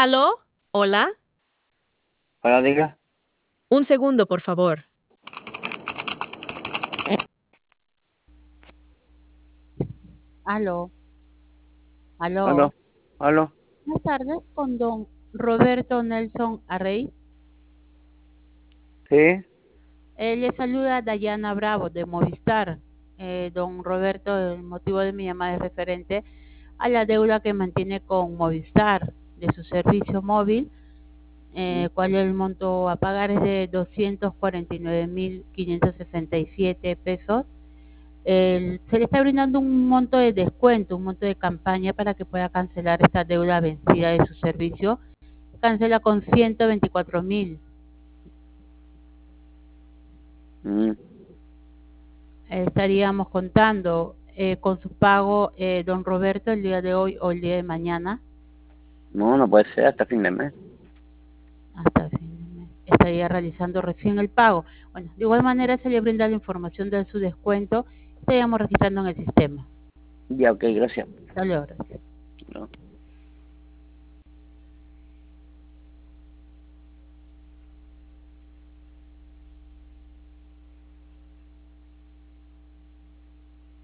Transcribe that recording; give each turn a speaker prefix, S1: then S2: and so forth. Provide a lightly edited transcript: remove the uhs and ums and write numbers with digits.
S1: ¿Aló? ¿Hola?
S2: Hola, diga.
S1: Un segundo, por favor.
S3: Aló, aló.
S2: Aló, aló.
S3: Buenas tardes con don Roberto Nelson Arrey.
S2: Sí,
S3: Le saluda Dayana Bravo de Movistar. Don Roberto, el motivo de mi llamada es referente a la deuda que mantiene con Movistar de su servicio móvil,
S2: mm,
S3: cual el monto a pagar es de 249.567 pesos. Se le está brindando un monto de descuento, un monto de campaña para que pueda cancelar esta deuda vencida de su servicio. Cancela con 124.000.
S2: mm.
S3: Estaríamos contando con su pago, don Roberto, el día de hoy o el día de mañana,
S2: No, no puede ser hasta fin de mes.
S3: hasta fin de mes. Estaría realizando recién el pago. Bueno, de igual manera se le brinda la información de su descuento. Estaríamos registrando en el sistema.
S2: Ya, ok, gracias.
S3: Hasta luego. Gracias.
S2: No.